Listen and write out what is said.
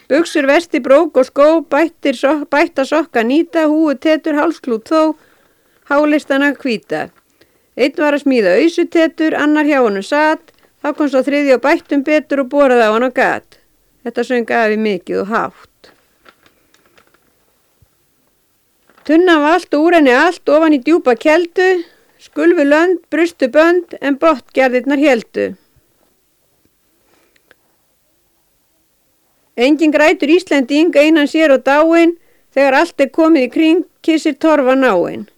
Buxur, vesti, brók og skó, bætta sokka nýta, húu, tetur, hálsklút þó, hálistana hvíta. Einn var að smíða ausutetur, annar hjá honum sat, þá kom svo þriðji og bættum betur og boraði á hann og gat. Þetta söng afi mikið og hátt. Tunnan var allt og úr henni allt, ofan í djúpa keldu, skulfu lönd, brustu bönd, en botngerðirnar héldu. Engin grætur Íslending einan sér og dáin, þegar allt komið í kring, kissir torfa náin.